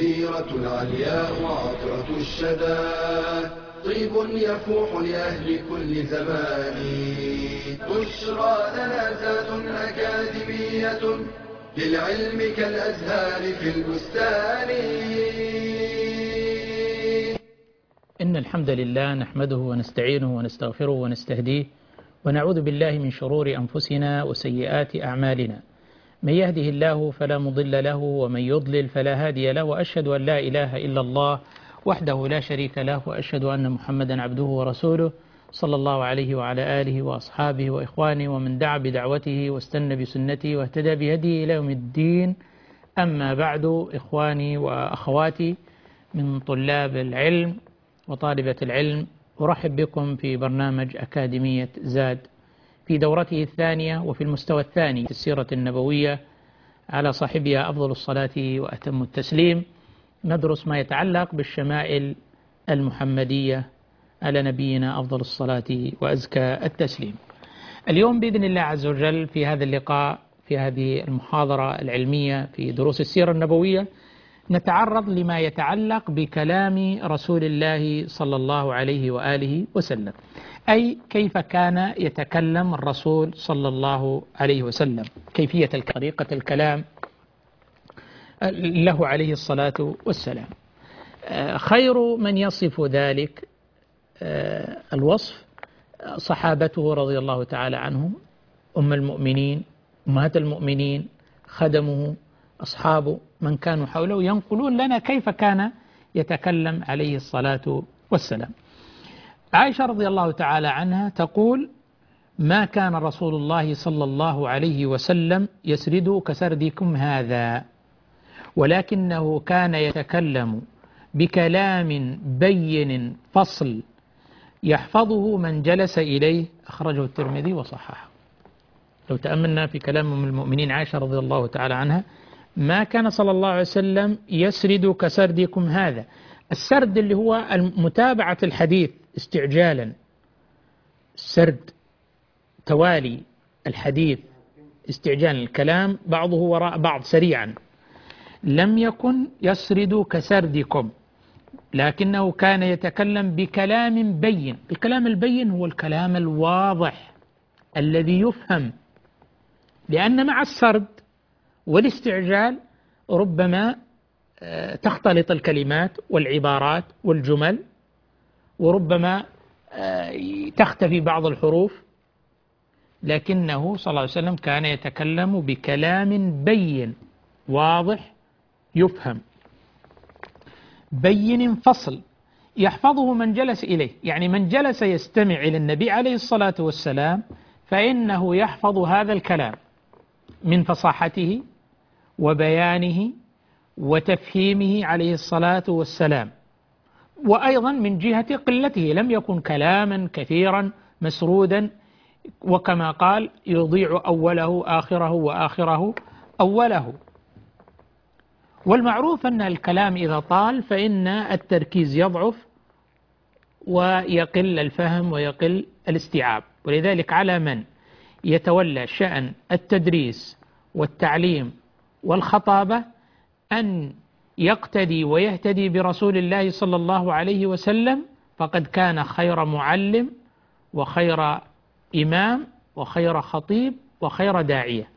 السيرة العلياء عطرة الشدى، طيب يفوح لأهل كل زمان. بشرى لنا زاد أكاديمية للعلم كالأزهار في البستان. إن الحمد لله نحمده ونستعينه ونستغفره ونستهديه ونعوذ بالله من شرور أنفسنا وسيئات أعمالنا، من يهده الله فلا مضل له ومن يضلل فلا هادي له، وأشهد أن لا إله إلا الله وحده لا شريك له، وأشهد أن محمدا عبده ورسوله صلى الله عليه وعلى آله وأصحابه وإخوانه ومن دعا بدعوته واستنى بسنته واهتدى بهديه إلى يوم الدين. أما بعد، إخواني وأخواتي من طلاب العلم وطالبة العلم، أرحب بكم في برنامج أكاديمية زاد في دورته الثانية وفي المستوى الثاني في السيرة النبوية على صاحبها أفضل الصلاة وأتم التسليم. ندرس ما يتعلق بالشمائل المحمدية على نبينا أفضل الصلاة وأزكى التسليم. اليوم بإذن الله عز وجل في هذا اللقاء، في هذه المحاضرة العلمية في دروس السيرة النبوية، نتعرض لما يتعلق بكلام رسول الله صلى الله عليه وآله وسلم، أي كيف كان يتكلم الرسول صلى الله عليه وسلم، كيفية طريقة الكلام له عليه الصلاة والسلام. خير من يصف ذلك الوصف صحابته رضي الله تعالى عنهم، أم المؤمنين، أمهات المؤمنين، خدمه، أصحابه، من كانوا حوله ينقلون لنا كيف كان يتكلم عليه الصلاة والسلام. عائشة رضي الله تعالى عنها تقول: ما كان رسول الله صلى الله عليه وسلم يسرد كسردكم هذا، ولكنه كان يتكلم بكلام بين فصل يحفظه من جلس إليه. أخرجه الترمذي وصححه. لو تأملنا في كلام أم المؤمنين عائشة رضي الله تعالى عنها: ما كان صلى الله عليه وسلم يسرد كسردكم هذا. السرد اللي هو متابعة الحديث استعجالا، السرد توالي الحديث استعجالا، الكلام بعضه وراء بعض سريعا. لم يكن يسرد كسردكم، لكنه كان يتكلم بكلام بين. الكلام البين هو الكلام الواضح الذي يفهم، لأن مع السرد والاستعجال ربما تختلط الكلمات والعبارات والجمل، وربما تختفي بعض الحروف، لكنه صلى الله عليه وسلم كان يتكلم بكلام بين واضح يفهم، بين فصل يحفظه من جلس إليه. يعني من جلس يستمع إلى النبي عليه الصلاة والسلام فإنه يحفظ هذا الكلام من فصاحته وبيانه وتفهيمه عليه الصلاة والسلام، وأيضا من جهة قلته، لم يكن كلاما كثيرا مسرودا، وكما قال: يضيع أوله آخره وآخره أوله. والمعروف أن الكلام إذا طال فإن التركيز يضعف ويقل الفهم ويقل الاستيعاب. ولذلك على من يتولى شأن التدريس والتعليم والخطابة أن يقتدي ويهتدي برسول الله صلى الله عليه وسلم، فقد كان خير معلم وخير إمام وخير خطيب وخير داعية.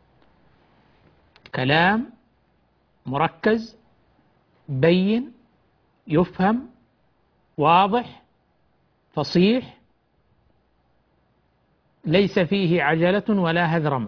كلام مركز بين يفهم واضح فصيح، ليس فيه عجلة ولا هذرمة،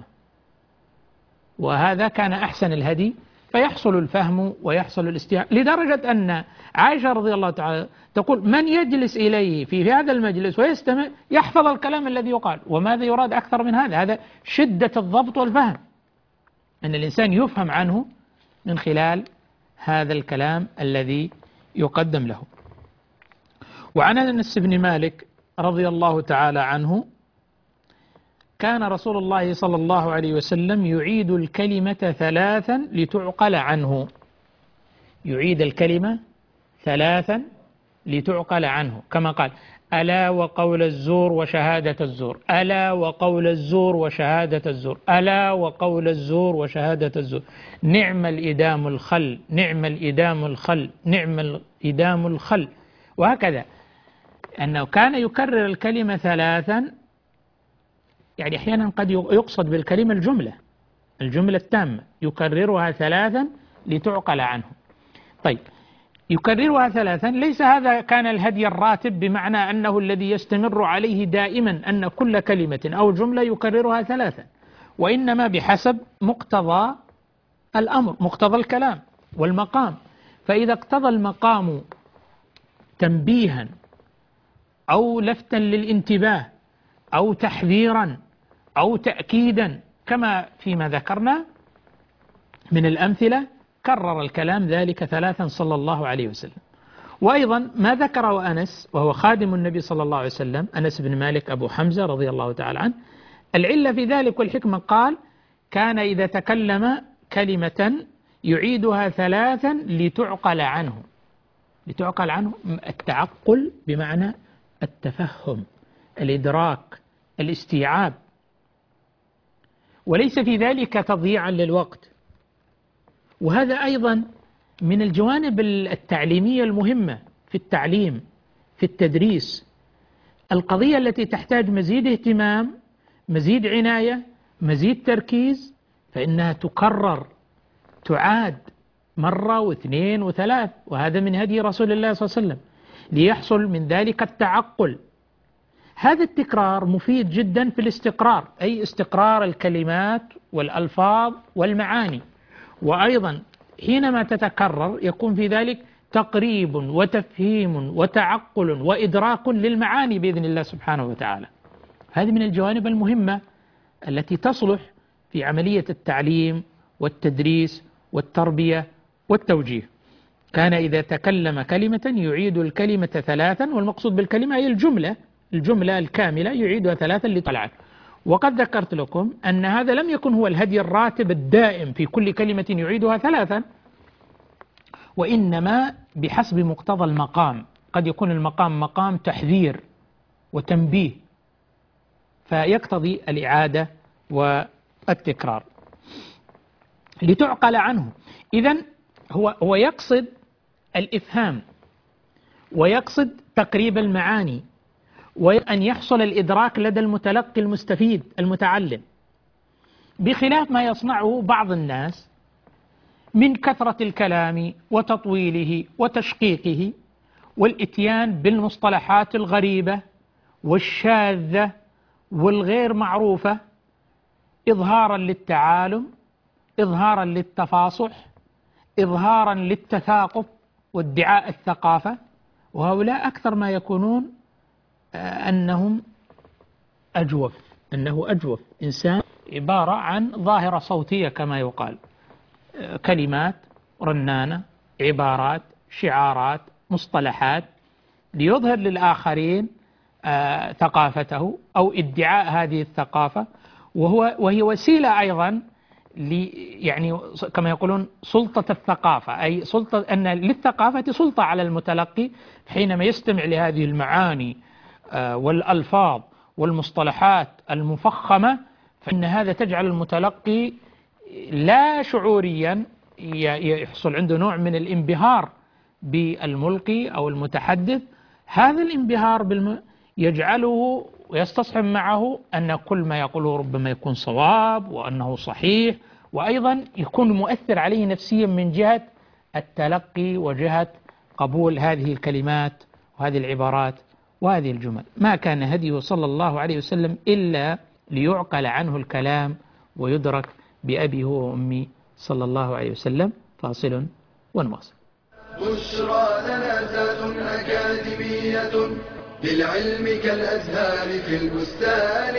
وهذا كان أحسن الهدي، فيحصل الفهم ويحصل الاستيعاب. لدرجة أن عائشة رضي الله تعالى تقول: من يجلس إليه في هذا المجلس ويستمع يحفظ الكلام الذي يقال. وماذا يراد أكثر من هذا؟ هذا شدة الضبط والفهم، أن الإنسان يفهم عنه من خلال هذا الكلام الذي يقدم له. وعن أنس بن مالك رضي الله تعالى عنه: كان رسول الله صلى الله عليه وسلم يعيد الكلمة 3 لتعقل عنه. يعيد الكلمة 3 لتعقل عنه، كما قال: ألا وقول الزور وشهادة الزور، ألا وقول الزور وشهادة الزور، ألا وقول الزور وشهادة الزور، نعم الإدام الخل، نعم الإدام الخل، نعم الإدام الخل. وهكذا أنه كان يكرر الكلمة ثلاثا، يعني أحيانا قد يقصد بالكلمة الجملة التامة، يكررها ثلاثا لتعقل عنه. طيب، يكررها ثلاثا، ليس هذا كان الهدي الراتب بمعنى أنه الذي يستمر عليه دائما أن كل كلمة أو جملة يكررها ثلاثا، وإنما بحسب مقتضى الأمر، مقتضى الكلام والمقام. فإذا اقتضى المقام تنبيها أو لفتا للانتباه أو تحذيرا أو تأكيدا كما فيما ذكرنا من الأمثلة، كرر الكلام ذلك ثلاثا صلى الله عليه وسلم. وأيضا ما ذكره أنس وهو خادم النبي صلى الله عليه وسلم، أنس بن مالك أبو حمزة رضي الله تعالى عنه، العلة في ذلك والحكمة قال: كان إذا تكلم كلمة يعيدها ثلاثا لتعقل عنه. لتعقل عنه، التعقل بمعنى التفهم، الإدراك، الاستيعاب، وليس في ذلك تضييعا للوقت. وهذا أيضا من الجوانب التعليمية المهمة في التعليم، في التدريس، القضية التي تحتاج مزيد اهتمام، مزيد عناية، مزيد تركيز، فإنها تكرر، تعاد مرة واثنين وثلاث. وهذا من هدي رسول الله صلى الله عليه وسلم ليحصل من ذلك التعقل. هذا التكرار مفيد جدا في الاستقرار، أي استقرار الكلمات والألفاظ والمعاني. وأيضا حينما تتكرر يكون في ذلك تقريب وتفهيم وتعقل وإدراك للمعاني بإذن الله سبحانه وتعالى. هذه من الجوانب المهمة التي تصلح في عملية التعليم والتدريس والتربية والتوجيه. كان إذا تكلم كلمة يعيد الكلمة ثلاثا، والمقصود بالكلمة هي الجملة الكاملة يعيدها ثلاثا لطلعت. وقد ذكرت لكم أن هذا لم يكن هو الهدي الراتب الدائم في كل كلمة يعيدها ثلاثا، وإنما بحسب مقتضى المقام. قد يكون المقام مقام تحذير وتنبيه فيقتضي الإعادة والتكرار لتعقل عنه. إذن هو يقصد الإفهام ويقصد تقريب المعاني، وأن يحصل الإدراك لدى المتلقي المستفيد المتعلم، بخلاف ما يصنعه بعض الناس من كثرة الكلام وتطويله وتشقيقه والإتيان بالمصطلحات الغريبة والشاذة والغير معروفة، إظهارا للتعالم، إظهارا للتفاصح، إظهارا للتثاقف وادعاء الثقافة. وهؤلاء أكثر ما يكونون أنه أجوف إنسان، عبارة عن ظاهرة صوتية كما يقال، كلمات رنانة، عبارات، شعارات، مصطلحات، ليظهر للآخرين ثقافته أو ادعاء هذه الثقافة، وهي وسيلة أيضا يعني كما يقولون سلطة الثقافة، أي سلطة أن للثقافة سلطة على المتلقي حينما يستمع لهذه المعاني والألفاظ والمصطلحات المفخمة، فإن هذا تجعل المتلقي لا شعوريا يحصل عنده نوع من الانبهار بالملقي أو المتحدث. هذا الانبهار يجعله ويستصحب معه أن كل ما يقوله ربما يكون صواب وأنه صحيح، وأيضا يكون مؤثر عليه نفسيا من جهة التلقي وجهة قبول هذه الكلمات وهذه العبارات وهذه الجمل. ما كان هديه صلى الله عليه وسلم إلا ليعقل عنه الكلام ويدرك بأبي هو وأمي صلى الله عليه وسلم. فاصل ونواصل. بشرى لنا زاد أكاديمية للعلم كالأزهار في البستان.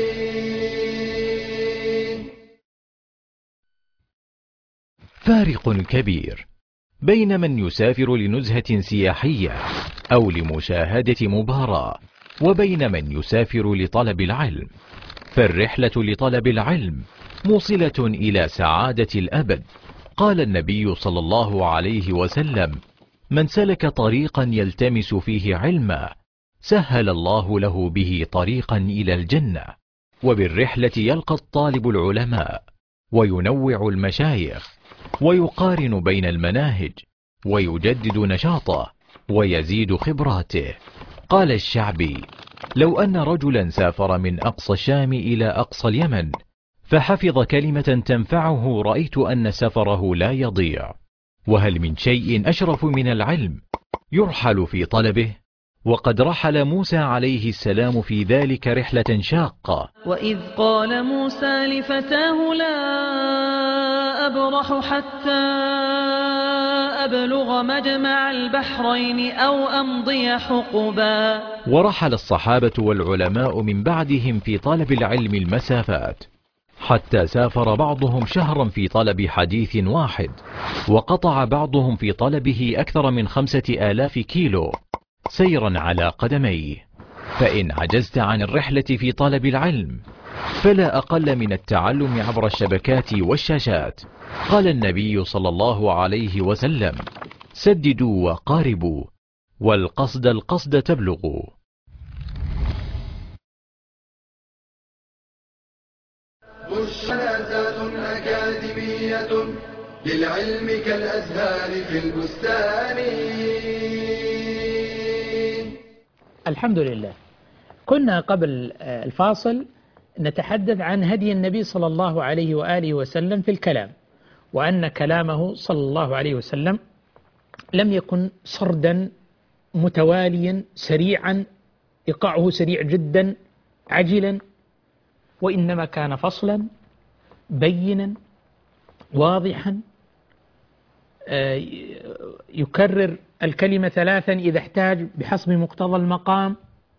فارق كبير بين من يسافر لنزهة سياحية أو لمشاهدة مباراة وبين من يسافر لطلب العلم، فالرحلة لطلب العلم موصلة إلى سعادة الأبد. قال النبي صلى الله عليه وسلم: من سلك طريقا يلتمس فيه علما سهل الله له به طريقا إلى الجنة. وبالرحلة يلقى الطالب العلماء، وينوع المشايخ، ويقارن بين المناهج، ويجدد نشاطه، ويزيد خبراته. قال الشعبي: لو أن رجلا سافر من أقصى الشام إلى أقصى اليمن فحفظ كلمة تنفعه، رأيت أن سفره لا يضيع. وهل من شيء أشرف من العلم يرحل في طلبه؟ وقد رحل موسى عليه السلام في ذلك رحلة شاقة. وإذ قال موسى لفتاه لا أبرح حتى أبلغ مجمع البحرين أو أمضي حقبا. ورحل الصحابة والعلماء من بعدهم في طلب العلم المسافات، حتى سافر بعضهم شهرا في طلب حديث واحد، وقطع بعضهم في طلبه أكثر من 5000 كيلو سيرا على قدميه. فإن عجزت عن الرحلة في طلب العلم فلا أقل من التعلم عبر الشبكات والشاشات. قال النبي صلى الله عليه وسلم: سددوا وقاربوا، والقصد القصد تبلغوا. بشرى أكاديمية للعلم كالأزهار في البستان. الحمد لله. كنا قبل الفاصل نتحدث عن هدي النبي صلى الله عليه وآله وسلم في الكلام، وأن كلامه صلى الله عليه وسلم لم يكن سردا متواليا سريعا إيقاعه سريع جدا عجلا، وإنما كان فصلا بينا واضحا، يكرر الكلمة 3 إذا احتاج بحسب مقتضى المقام.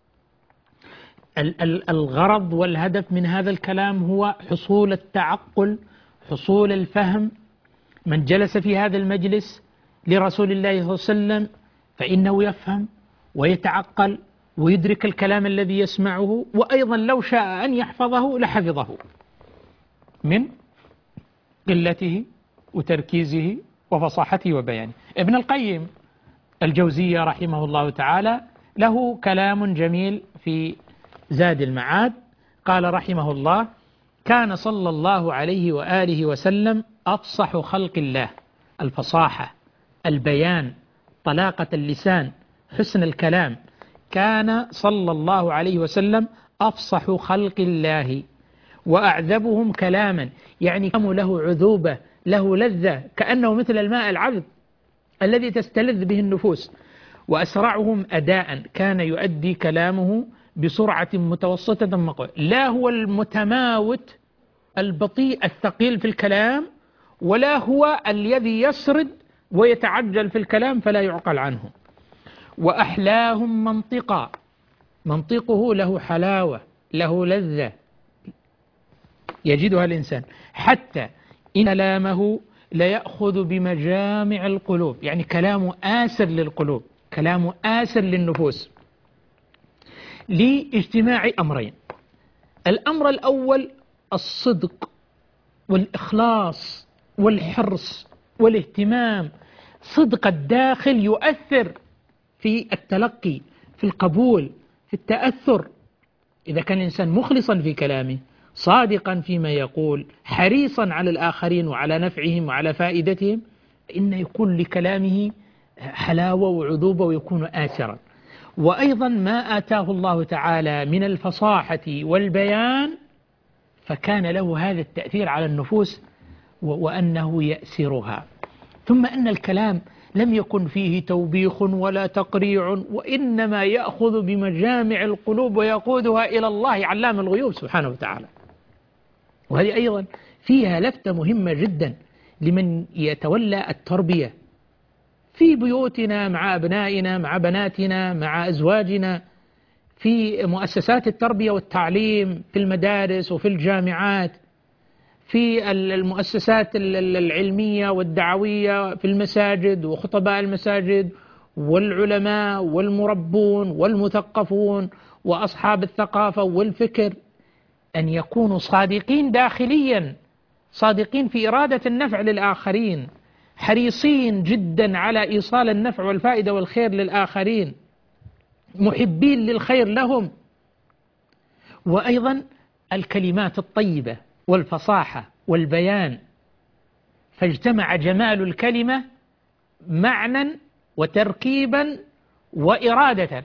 الغرض والهدف من هذا الكلام هو حصول التعقل، حصول الفهم. من جلس في هذا المجلس لرسول الله صلى الله عليه وسلم فإنه يفهم ويتعقل ويدرك الكلام الذي يسمعه، وأيضا لو شاء أن يحفظه لحفظه من قلته وتركيزه وفصاحته وبيانه. ابن القيم الجوزية رحمه الله تعالى له كلام جميل في زاد المعاد. قال رحمه الله: كان صلى الله عليه وآله وسلم أفصح خلق الله، الفصاحة، البيان، طلاقة اللسان، حسن الكلام. كان صلى الله عليه وسلم أفصح خلق الله وأعذبهم كلاما، يعني كلامه له عذوبة، له لذة، كأنه مثل الماء العذب الذي تستلذ به النفوس. وأسرعهم أداء، كان يؤدي كلامه بسرعة متوسطة مقبولة، لا هو المتماوت البطيء الثقيل في الكلام، ولا هو الذي يسرد ويتعجل في الكلام فلا يعقل عنه. وأحلاهم منطقا، منطقه له حلاوة، له لذة يجدها الإنسان، حتى إن كلامه ليأخذ بمجامع القلوب، يعني كلامه آسر للقلوب، كلامه آسر للنفوس، لاجتماع أمرين. الأمر الأول الصدق والإخلاص والحرص والاهتمام. صدق الداخل يؤثر في التلقي، في القبول، في التأثر. إذا كان الإنسان مخلصا في كلامه، صادقا فيما يقول، حريصا على الآخرين وعلى نفعهم وعلى فائدتهم، إن يكون لكلامه حلاوة وعذوبة ويكون آثرا. وأيضا ما آتاه الله تعالى من الفصاحة والبيان فكان له هذا التأثير على النفوس وأنه يأسرها. ثم أن الكلام لم يكن فيه توبيخ ولا تقريع، وإنما يأخذ بمجامع القلوب ويقودها إلى الله علام الغيوب سبحانه وتعالى. وهذه أيضا فيها لفتة مهمة جدا لمن يتولى التربية في بيوتنا، مع أبنائنا، مع بناتنا، مع أزواجنا، في مؤسسات التربية والتعليم، في المدارس وفي الجامعات، في المؤسسات العلمية والدعوية، في المساجد وخطباء المساجد والعلماء والمربون والمثقفون وأصحاب الثقافة والفكر، أن يكونوا صادقين داخليا، صادقين في إرادة النفع للآخرين، حريصين جدا على إيصال النفع والفائدة والخير للآخرين، محبين للخير لهم. وأيضا الكلمات الطيبة والفصاحة والبيان، فاجتمع جمال الكلمة معنى وتركيبا وإرادة،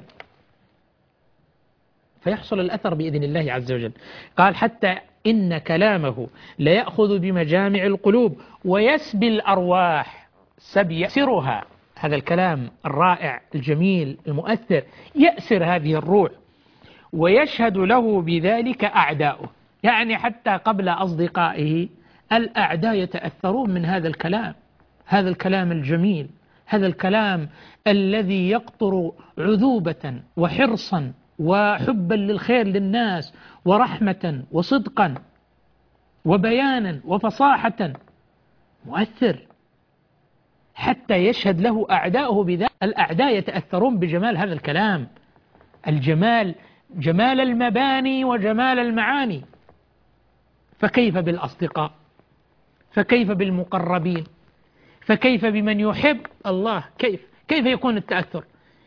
فيحصل الأثر بإذن الله عز وجل. قال حتى إن كلامه ليأخذ بمجامع القلوب ويسبي الأرواح، سبي يأسرها، هذا الكلام الرائع الجميل المؤثر يأسر هذه الروح، ويشهد له بذلك أعداؤه، يعني حتى قبل أصدقائه الأعداء يتأثرون من هذا الكلام، هذا الكلام الجميل، هذا الكلام الذي يقطر عذوبة وحرصا وحبا للخير للناس ورحمة وصدقا وبيانا وفصاحة، مؤثر حتى يشهد له أعداؤه بذلك. الأعداء يتأثرون بجمال هذا الكلام، الجمال، جمال المباني وجمال المعاني، فكيف بالأصدقاء؟ فكيف بالمقربين؟ فكيف بمن يحب الله؟ كيف يكون التأثر؟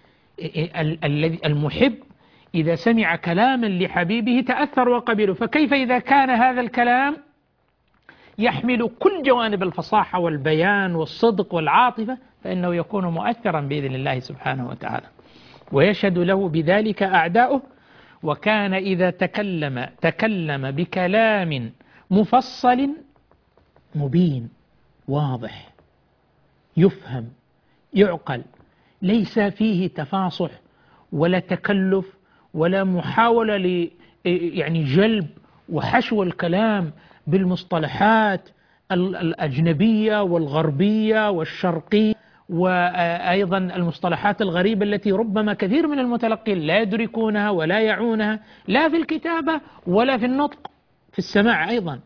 المحب إذا سمع كلاما لحبيبه تأثر وقبله، فكيف إذا كان هذا الكلام يحمل كل جوانب الفصاحة والبيان والصدق والعاطفة، فإنه يكون مؤثرا بإذن الله سبحانه وتعالى. ويشهد له بذلك أعداؤه. وكان إذا تكلم بكلام مفصل مبين واضح يفهم يعقل، ليس فيه تفاصح ولا تكلف ولا محاولة يعني جلب وحشو الكلام بالمصطلحات الأجنبية والغربية والشرقية، وأيضا المصطلحات الغريبة التي ربما كثير من المتلقين لا يدركونها ولا يعونها، لا في الكتابة ولا في النطق، في السماع أيضا.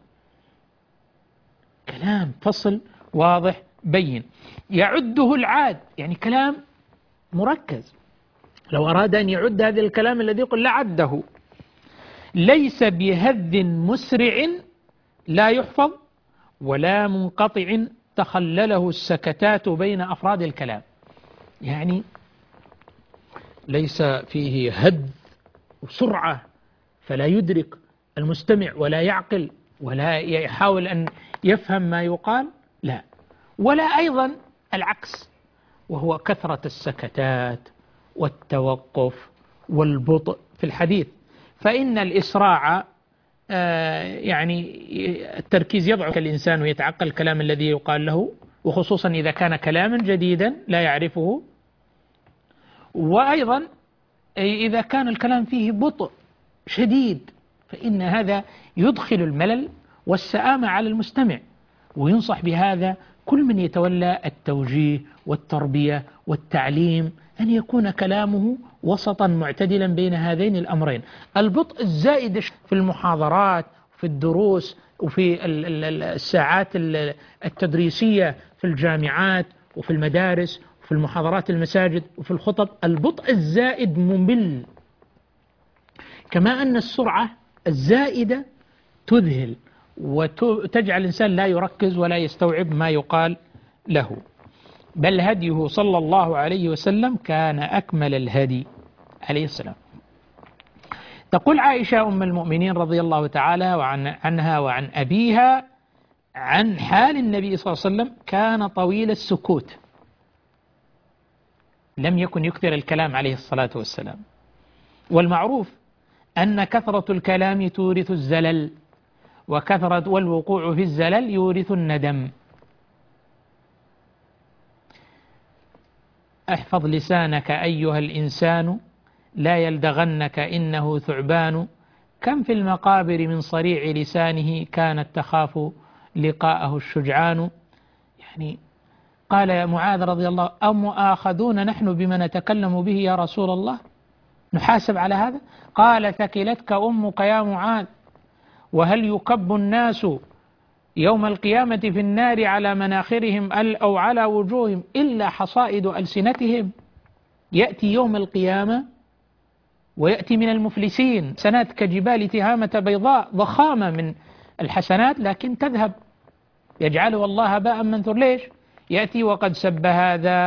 كلام فصل واضح بين، يعده العاد، يعني كلام مركز، لو أراد أن يعد هذا الكلام الذي يقول لعده. ليس بهذ مسرع لا يحفظ ولا منقطع تخلله السكتات بين أفراد الكلام، يعني ليس فيه هد وسرعة فلا يدرك المستمع ولا يعقل ولا يحاول أن يفهم ما يقال، لا، ولا أيضا العكس، وهو كثرة السكتات والتوقف والبطء في الحديث. فإن الإسراع يعني التركيز يضعف الإنسان ويتعقل الكلام الذي يقال له، وخصوصا إذا كان كلاما جديدا لا يعرفه، وأيضا إذا كان الكلام فيه بطء شديد فإن هذا يدخل الملل والسآمة على المستمع. وينصح بهذا كل من يتولى التوجيه والتربية والتعليم أن يكون كلامه وسطا معتدلا بين هذين الأمرين. البطء الزائد في المحاضرات في الدروس وفي الساعات التدريسية في الجامعات وفي المدارس وفي المحاضرات المساجد وفي الخطب، البطء الزائد ممل، كما أن السرعة الزائدة تذهل وتجعل الإنسان لا يركز ولا يستوعب ما يقال له. بل هديه صلى الله عليه وسلم كان أكمل الهدي عليه السلام. تقول عائشة أم المؤمنين رضي الله تعالى عنها وعن أبيها عن حال النبي صلى الله عليه وسلم: كان طويل السكوت، لم يكن يكثر الكلام عليه الصلاة والسلام. والمعروف أن كثرة الكلام تورث الزلل، وكثرة والوقوع في الزلل يورث الندم. احفظ لسانك أيها الإنسان لا يلدغنك إنه ثعبان، كم في المقابر من صريع لسانه كانت تخاف لقاءه الشجعان. يعني قال يا معاذ رضي الله: أو مؤاخذون نحن بما نتكلم به يا رسول الله، نحاسب على هذا؟ قال: ثكلتك أمك يا معاذ، وهل يكب الناس يوم القيامة في النار على مناخرهم أو على وجوههم إلا حصائد ألسنتهم. يأتي يوم القيامة ويأتي من المفلسين حسنات كجبال تهامة بيضاء، ضخامة من الحسنات لكن تذهب، يجعله الله هباء منثور. ليش؟ يأتي وقد سب هذا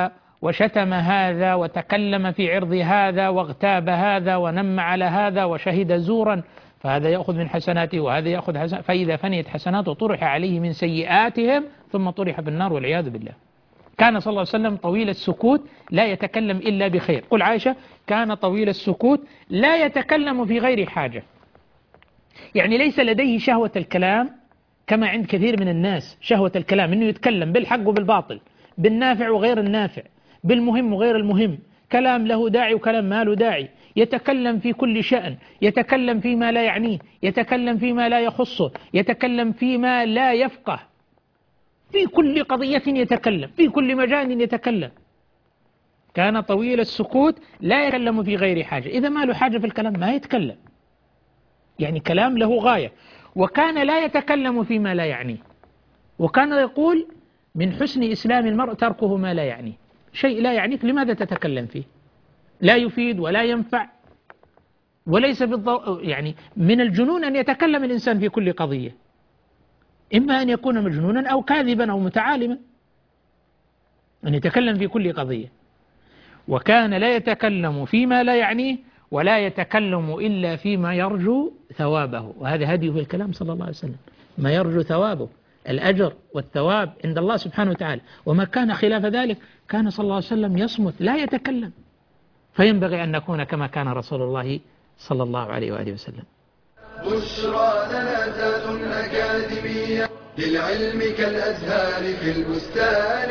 وشتم هذا وتكلم في عرض هذا واغتاب هذا ونم على هذا وشهد زورا، فهذا يأخذ من حسناته وهذا يأخذ حسناته، فإذا فنيت حسناته طرح عليه من سيئاتهم ثم طرح بالنار والعياذ بالله. كان صلى الله عليه وسلم طويل السكوت لا يتكلم إلا بخير. قل عائشة كان طويل السكوت لا يتكلم في غير حاجة، يعني ليس لديه شهوة الكلام كما عند كثير من الناس، شهوة الكلام إنه يتكلم بالحق وبالباطل، بالنافع وغير النافع، بالمهم وغير المهم، كلام له داعي وكلام ما له داعي، يتكلم في كل شأن، يتكلم فيما لا يعنيه، يتكلم فيما لا يخصه، يتكلم فيما لا يفقه، في كل قضية يتكلم، في كل مجال يتكلم. كان طويل السكوت لا يتكلم في غير حاجة، إذا ما له حاجة في الكلام ما يتكلم، يعني كلام له غاية. وكان لا يتكلم فيما لا يعنيه، وكان يقول من حسن إسلام المرء تركه ما لا يعنيه. شيء لا يعنيك لماذا تتكلم فيه؟ لا يفيد ولا ينفع، وليس يعني من الجنون أن يتكلم الإنسان في كل قضية، إما أن يكون مجنونا أو كاذبا أو متعالما، أن يتكلم في كل قضية. وكان لا يتكلم فيما لا يعنيه ولا يتكلم إلا فيما يرجو ثوابه، وهذا هديه في الكلام صلى الله عليه وسلم، ما يرجو ثوابه، الأجر والثواب عند الله سبحانه وتعالى. وما كان خلاف ذلك كان صلى الله عليه وسلم يصمت لا يتكلم. فينبغي أن نكون كما كان رسول الله صلى الله عليه وآله وسلم. بشرى لنا ذات أكاديمية للعلم كالأزهار في البستان.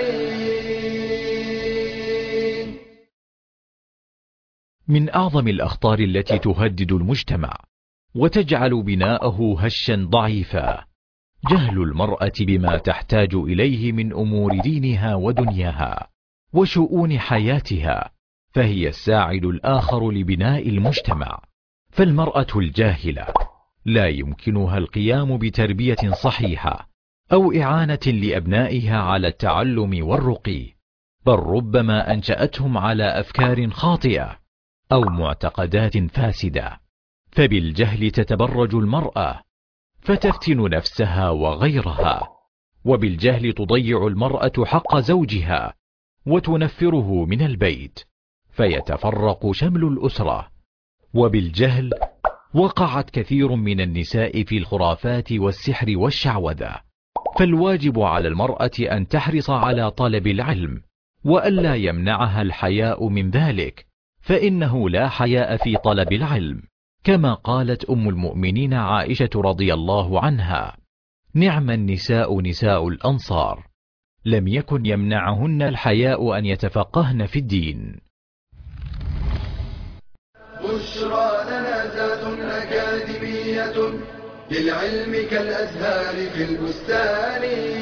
من أعظم الأخطار التي تهدد المجتمع وتجعل بناءه هشا ضعيفا جهل المرأة بما تحتاج إليه من أمور دينها ودنياها وشؤون حياتها، فهي الساعد الآخر لبناء المجتمع. فالمرأة الجاهلة لا يمكنها القيام بتربية صحيحة أو إعانة لأبنائها على التعلم والرقي، بل ربما أنشأتهم على أفكار خاطئة أو معتقدات فاسدة. فبالجهل تتبرج المرأة فتفتن نفسها وغيرها، وبالجهل تضيع المرأة حق زوجها وتنفره من البيت فيتفرق شمل الأسرة. وبالجهل وقعت كثير من النساء في الخرافات والسحر والشعوذة. فالواجب على المرأة أن تحرص على طلب العلم وألا يمنعها الحياء من ذلك، فإنه لا حياء في طلب العلم، كما قالت أم المؤمنين عائشة رضي الله عنها: نعم النساء نساء الأنصار، لم يكن يمنعهن الحياء أن يتفقهن في الدين. بشرى لنا ذات أكاديمية للعلم كالأزهار في البستان.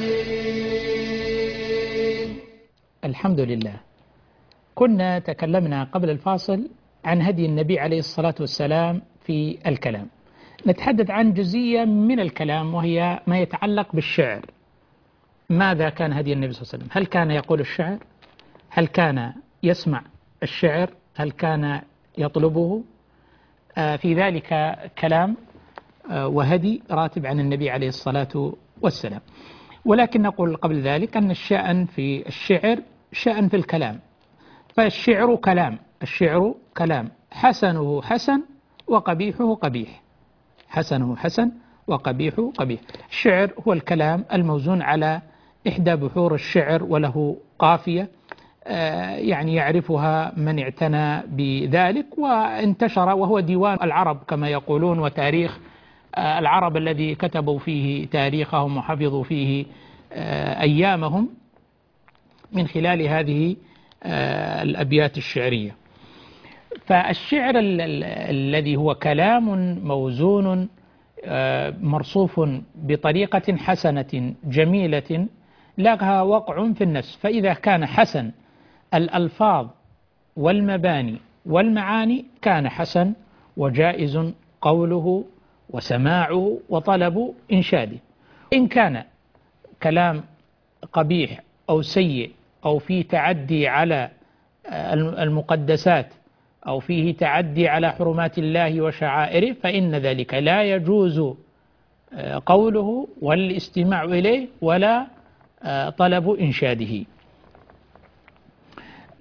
الحمد لله. كنا تكلمنا قبل الفاصل عن هدي النبي عليه الصلاة والسلام في الكلام. نتحدث عن جزئية من الكلام وهي ما يتعلق بالشعر. ماذا كان هدي النبي صلى الله عليه وسلم؟ هل كان يقول الشعر؟ هل كان يسمع الشعر؟ هل كان يطلبه؟ في ذلك كلام وهدي راتب عن النبي عليه الصلاة والسلام. ولكن نقول قبل ذلك أن الشأن في الشعر شأن في الكلام. فالشعر كلام، الشعر كلام، حسنه حسن وقبيحه قبيح، حسنه حسن وقبيحه قبيح. الشعر هو الكلام الموزون على إحدى بحور الشعر وله قافية، يعني يعرفها من اعتنى بذلك، وانتشر وهو ديوان العرب كما يقولون، وتاريخ العرب الذي كتبوا فيه تاريخهم وحفظوا فيه أيامهم من خلال هذه الأبيات الشعرية. فالشعر الذي هو كلام موزون مرصوف بطريقة حسنة جميلة لها وقع في النفس. فإذا كان حسن الألفاظ والمباني والمعاني كان حسن وجائز قوله وسماعه وطلب إنشاده. إن كان كلام قبيح أو سيء أو فيه تعدي على المقدسات أو فيه تعدي على حرمات الله وشعائره فإن ذلك لا يجوز قوله والاستماع إليه ولا طلب إنشاده.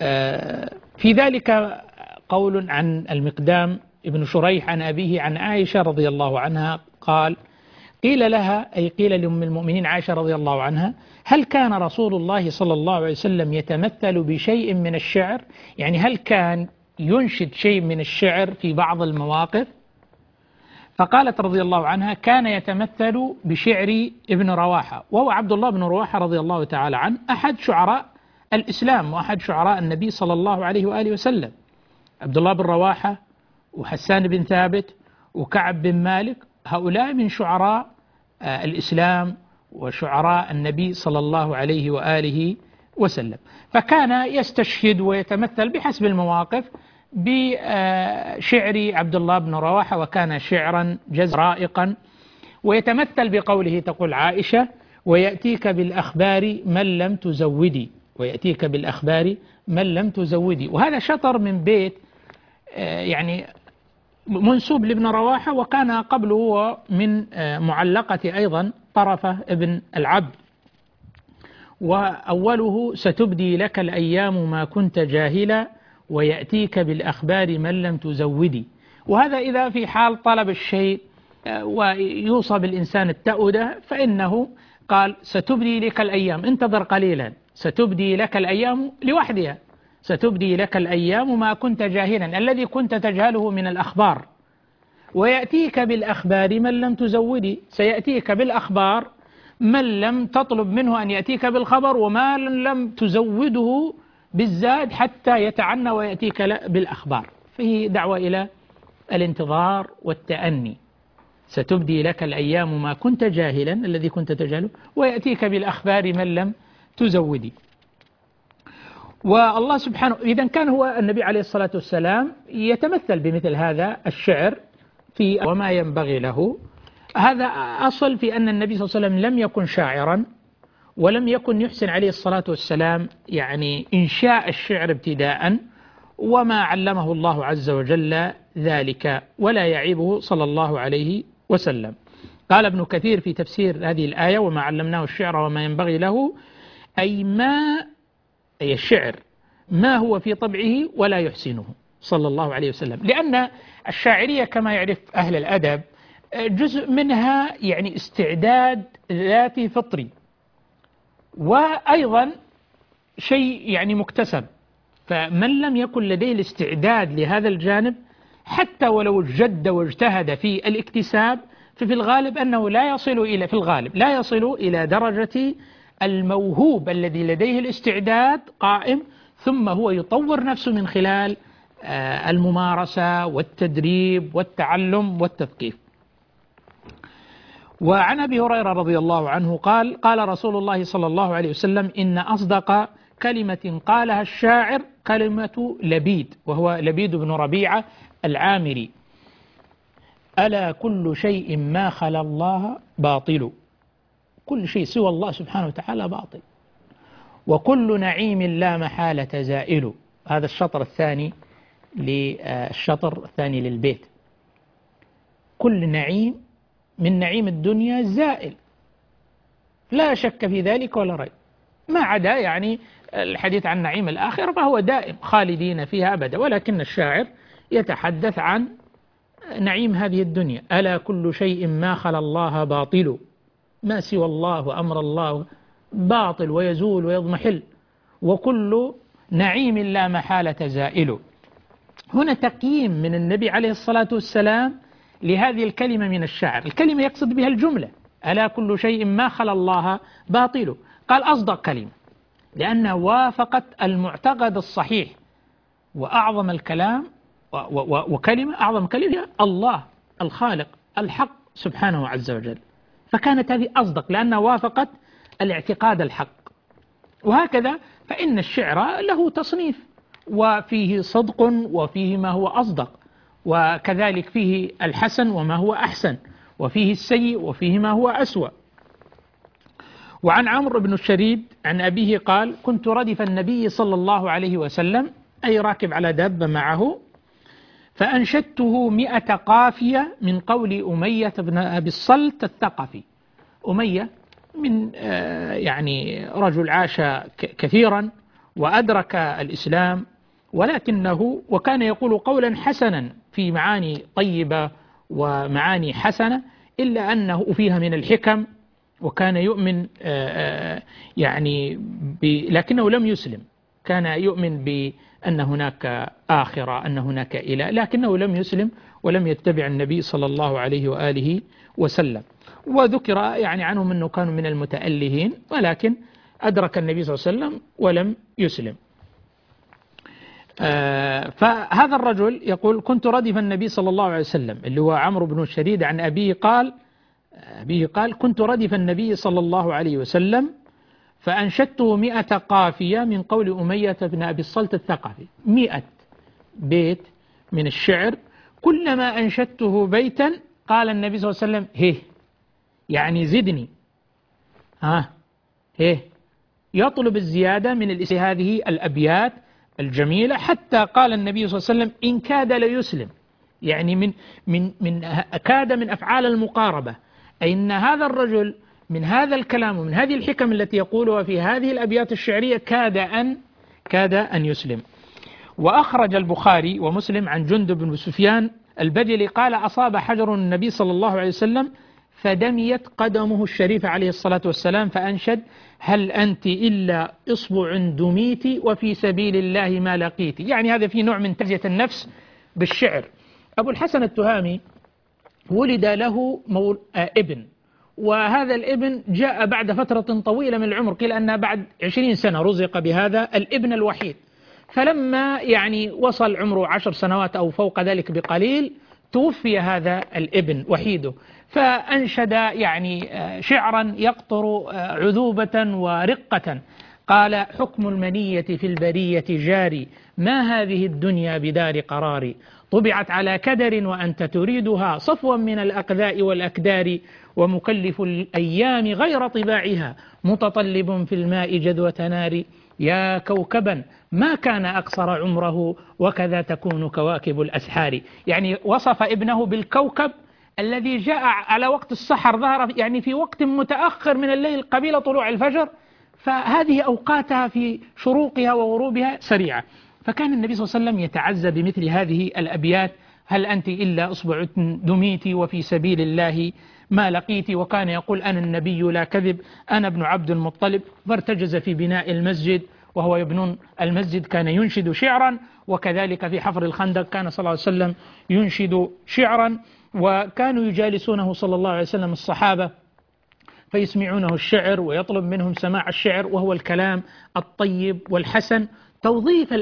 في ذلك قول عن المقدام ابن شريح عن أبيه عن عائشة رضي الله عنها قال: قيل لها، أي قيل لأم المؤمنين عائشة رضي الله عنها: هل كان رسول الله صلى الله عليه وسلم يتمثل بشيء من الشعر؟ يعني هل كان ينشد شيء من الشعر في بعض المواقف؟ فقالت رضي الله عنها: كان يتمثل بشعر ابن رواحة، وهو عبد الله بن رواحة رضي الله تعالى عنه، أحد شعراء الإسلام وأحد شعراء النبي صلى الله عليه وآله وسلم. عبد الله بن رواحة وحسان بن ثابت وكعب بن مالك، هؤلاء من شعراء الإسلام وشعراء النبي صلى الله عليه وآله وسلم. فكان يستشهد ويتمثل بحسب المواقف بشعر عبد الله بن رواحة، وكان شعرا رائقا. ويتمثل بقوله، تقول عائشة: ويأتيك بالأخبار من لم تزودي، ويأتيك بالأخبار من لم تزودي. وهذا شطر من بيت يعني منسوب لابن رواحة، وكان قبله هو من معلقة أيضا طرفة ابن العبد، وأوله: ستبدي لك الأيام ما كنت جاهلا ويأتيك بالأخبار من لم تزودي. وهذا إذا في حال طلب الشيء ويوصى بالإنسان التأودة، فإنه قال: ستبدي لك الأيام، انتظر قليلا، ستبدي لك الأيام لوحدها، ستبدي لك الأيام ما كنت جاهلا، الذي كنت تجهله من الأخبار. ويأتيك بالأخبار من لم تزودي، سيأتيك بالأخبار من لم تطلب منه أن يأتيك بالخبر، وما لم تزوده بالزاد حتى يتعنى ويأتيك بالأخبار. فهي دعوة إلى الانتظار والتأني. ستبدي لك الأيام ما كنت جاهلا، الذي كنت تجهله، ويأتيك بالأخبار من لم تزودي. والله سبحانه، إذن كان هو النبي عليه الصلاة والسلام يتمثل بمثل هذا الشعر في وما ينبغي له. هذا أصل في أن النبي صلى الله عليه وسلم لم يكن شاعرا، ولم يكن يحسن عليه الصلاة والسلام يعني إنشاء الشعر ابتداء، وما علمه الله عز وجل ذلك، ولا يعيبه صلى الله عليه وسلم. قال ابن كثير في تفسير هذه الآية: وما علمناه الشعر وما ينبغي له، أي الشعر ما هو في طبعه ولا يحسنه صلى الله عليه وسلم. لأن الشاعرية كما يعرف أهل الأدب جزء منها يعني استعداد ذاتي فطري، وأيضا شيء يعني مكتسب. فمن لم يكن لديه الاستعداد لهذا الجانب، حتى ولو جد واجتهد في الاكتساب، ففي الغالب أنه لا يصل إلى درجة الموهوب الذي لديه الاستعداد قائم، ثم هو يطور نفسه من خلال الممارسة والتدريب والتعلم والتثقيف. وعن أبي هريرة رضي الله عنه قال: قال رسول الله صلى الله عليه وسلم: إن أصدق كلمة قالها الشاعر كلمة لبيد، وهو لبيد بن ربيعة العامري: ألا كل شيء ما خلا الله باطل، كل شيء سوى الله سبحانه وتعالى باطل، وكل نعيم لا محالة زائل. هذا الشطر الثاني للبيت. كل نعيم من نعيم الدنيا زائل، لا شك في ذلك ولا ريب، ما عدا يعني الحديث عن نعيم الآخرة فهو دائم خالدين فيها أبدا. ولكن الشاعر يتحدث عن نعيم هذه الدنيا: ألا كل شيء ما خلا الله باطل، ما سوى الله وأمر الله باطل ويزول ويضمحل، وكل نعيم لا محالة زائل. هنا تقييم من النبي عليه الصلاة والسلام لهذه الكلمة من الشعر. الكلمة يقصد بها الجملة: ألا كل شيء ما خلا الله باطل. قال أصدق كلمة لأنها وافقت المعتقد الصحيح، وأعظم الكلام وكلمة أعظم كلمة الله الخالق الحق سبحانه عز وجل، فكانت هذه أصدق لأنها وافقت الاعتقاد الحق. وهكذا فإن الشعر له تصنيف، وفيه صدق وفيه ما هو أصدق، وكذلك فيه الحسن وما هو أحسن، وفيه السيء وفيه ما هو أسوأ. وعن عمرو بن الشريد عن أبيه قال: كنت ردف النبي صلى الله عليه وسلم، أي راكب على دابة معه، فأنشدته 100 قافية من قول أمية بن أبي الصلت الثقفي. أمية من يعني رجل عاش كثيرا، وأدرك الإسلام، ولكنه وكان يقول قولا حسنا في معاني طيبة ومعاني حسنة، إلا أنه فيها من الحكم، وكان يؤمن يعني لكنه لم يسلم. كان يؤمن بأن هناك آخرة، أن هناك إله، لكنه لم يسلم ولم يتبع النبي صلى الله عليه وآله وسلم. وذكر يعني عنهم أنه كانوا من المتألهين، ولكن أدرك النبي صلى الله عليه وسلم ولم يسلم. فهذا الرجل يقول: كنت ردف النبي صلى الله عليه وسلم، اللي هو عمرو بن الشريد، عن أبيه قال: كنت ردف النبي صلى الله عليه وسلم فأنشدته 100 قافية من قول أمية بن أبي الصلت الثقفي. 100 بيت من الشعر، كلما أنشدته بيتا قال النبي صلى الله عليه وسلم: هيه، يعني زدني، هيه، يطلب الزيادة من هذه الأبيات الجميلة، حتى قال النبي صلى الله عليه وسلم: إن كاد ليسلم، يعني من كاد من أفعال المقاربة، أي أن هذا الرجل من هذا الكلام ومن هذه الحكم التي يقولها في هذه الأبيات الشعرية كاد أن يسلم. وأخرج البخاري ومسلم عن جندب بن سفيان البجلي قال: أصاب حجر النبي صلى الله عليه وسلم فدميت قدمه الشريفة عليه الصلاة والسلام، فأنشد: هل أنت إلا إصبع دميت وفي سبيل الله ما لقيت. يعني هذا في نوع من تجزية النفس بالشعر. أبو الحسن التهامي ولد له ابن، وهذا الابن جاء بعد فترة طويلة من العمر، قيل أنها بعد 20 سنة رزق بهذا الابن الوحيد. فلما يعني وصل عمره 10 سنوات أو فوق ذلك بقليل توفي هذا الابن وحيده، فأنشد يعني شعرا يقطر عذوبة ورقة. قال: حكم المنية في البرية جاري، ما هذه الدنيا بدار قرار، طبعت على كدر وأنت تريدها، صفوا من الأقذاء والأكدار، ومكلف الأيام غير طباعها، متطلب في الماء جذوة نار، يا كوكبا ما كان أقصر عمره، وكذا تكون كواكب الأسحار. يعني وصف ابنه بالكوكب الذي جاء على وقت السحر، ظهر يعني في وقت متأخر من الليل قبيل طلوع الفجر، فهذه أوقاتها في شروقها وغروبها سريعة. فكان النبي صلى الله عليه وسلم يتعزى بمثل هذه الأبيات: هل أنت إلا أصبع دميت وفي سبيل الله ما لقيت. وكان يقول: أنا النبي لا كذب، أنا ابن عبد المطلب. فارتجز في بناء المسجد وهو يبنون المسجد كان ينشد شعرا، وكذلك في حفر الخندق كان صلى الله عليه وسلم ينشد شعرا. وكانوا يجالسونه صلى الله عليه وسلم الصحابة فيسمعونه الشعر ويطلب منهم سماع الشعر، وهو الكلام الطيب والحسن. توظيف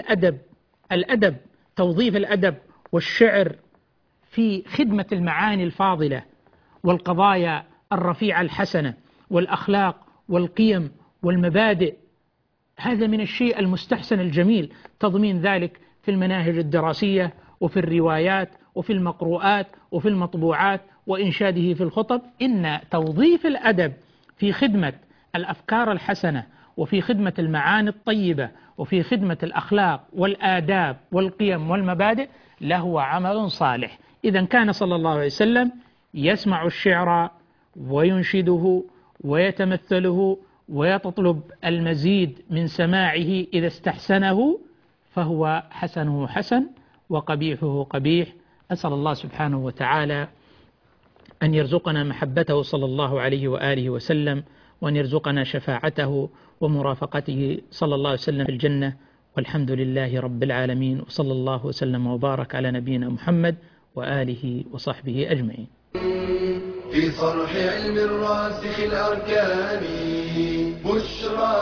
توظيف الأدب والشعر في خدمة المعاني الفاضلة والقضايا الرفيعة الحسنة والأخلاق والقيم والمبادئ، هذا من الشيء المستحسن الجميل. تضمين ذلك في المناهج الدراسية وفي الروايات وفي المقروءات وفي المطبوعات وإنشاده في الخطب. إن توظيف الأدب في خدمة الأفكار الحسنة وفي خدمة المعاني الطيبة وفي خدمة الأخلاق والآداب والقيم والمبادئ له عمل صالح. إذا كان صلى الله عليه وسلم يسمع الشعر وينشده ويتمثله ويطلب المزيد من سماعه إذا استحسنه، فهو حسنه حسن وقبيحه قبيح. أسأل الله سبحانه وتعالى أن يرزقنا محبته صلى الله عليه وآله وسلم، وأن يرزقنا شفاعته ومرافقته صلى الله عليه وسلم في الجنة. والحمد لله رب العالمين، وصلى الله وسلم وبارك على نبينا محمد وآله وصحبه أجمعين. في صرح علم الراسخ الأركان بشرى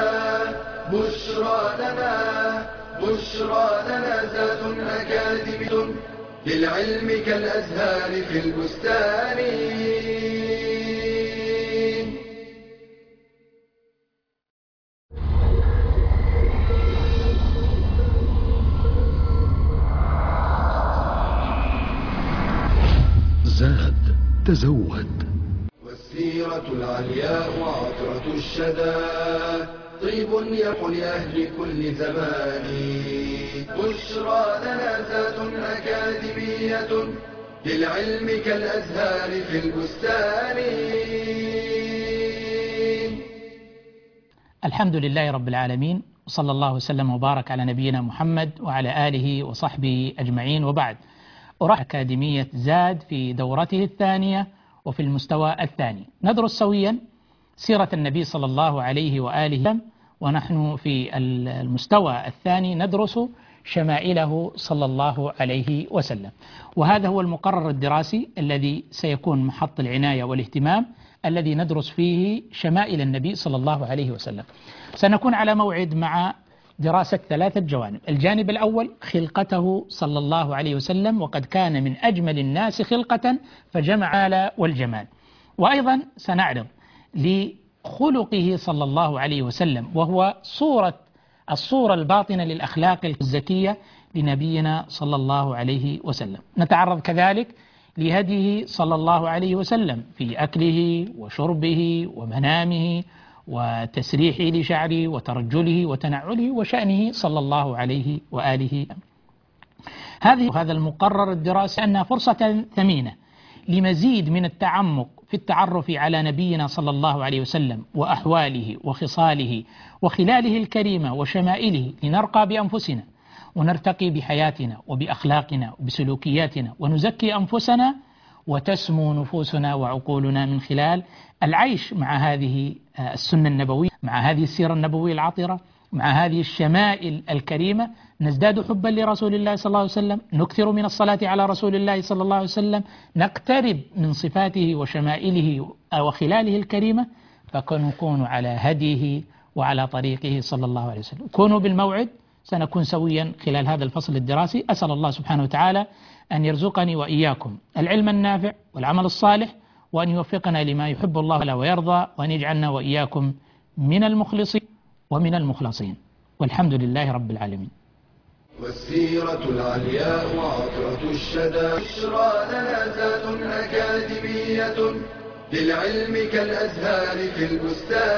لنا ذات أكاديمية للعلم كالأزهار في البستان. زاد تزود. والسيرة العلياء عطرة الشدى طيب يرح لأهل كل زمان. بشرى لنا ذات أكاديمية للعلم كالأزهار في البستان. الحمد لله رب العالمين، وصلى الله وسلم وبارك على نبينا محمد وعلى آله وصحبه أجمعين، وبعد. أرحب أكاديمية زاد في دورته الثانية وفي المستوى الثاني، ندرس سويا سيرة النبي صلى الله عليه وآله وسلم، ونحن في المستوى الثاني ندرس شمائله صلى الله عليه وسلم. وهذا هو المقرر الدراسي الذي سيكون محط العناية والاهتمام، الذي ندرس فيه شمائل النبي صلى الله عليه وسلم. سنكون على موعد مع دراسة 3 جوانب. الجانب الأول خلقته صلى الله عليه وسلم، وقد كان من أجمل الناس خلقة فجمع الجمال والجمال. وأيضا سنعرض لخلقه صلى الله عليه وسلم، وهو الصورة الباطنة للأخلاق الزكية لنبينا صلى الله عليه وسلم. نتعرض كذلك لهديه صلى الله عليه وسلم في أكله وشربه ومنامه وتسريحه لشعره وترجله وتنعله وشأنه صلى الله عليه وآله. هذا المقرر الدراسي أنها فرصة ثمينة لمزيد من التعمق في التعرف على نبينا صلى الله عليه وسلم وأحواله وخصاله وخلاله الكريمة وشمائله، لنرقى بأنفسنا ونرتقي بحياتنا وبأخلاقنا وبسلوكياتنا، ونزكي أنفسنا وتسمو نفوسنا وعقولنا من خلال العيش مع هذه السنة النبوية، مع هذه السيرة النبوية العطرة، مع هذه الشمائل الكريمة. نزداد حبا لرسول الله صلى الله عليه وسلم، نكثر من الصلاة على رسول الله صلى الله عليه وسلم، نقترب من صفاته وشمائله وخلاله الكريمة، فنكون على هديه وعلى طريقه صلى الله عليه وسلم. كونوا بالموعد، سنكون سويا خلال هذا الفصل الدراسي. أسأل الله سبحانه وتعالى أن يرزقني وإياكم العلم النافع والعمل الصالح، وأن يوفقنا لما يحب الله ويرضى، وأن يجعلنا وإياكم من المخلصين ومن المخلصين، والحمد لله رب العالمين. والسيرة العلياء وعطرة الشدى، بشرى لنا زاد أكاديمية للعلم كالأزهار في البستان.